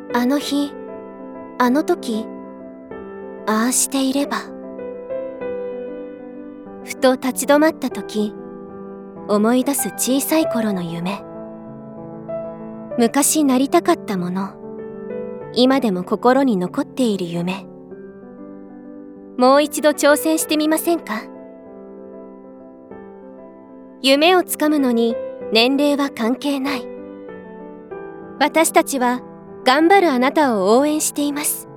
あの日、あの時、ああしていれば。ふと立ち止まった時、思い出す小さい頃の夢。昔なりたかったもの、今でも心に残っている夢。もう一度挑戦してみませんか？夢をつかむのに年齢は関係ない。私たちは頑張るあなたを応援しています。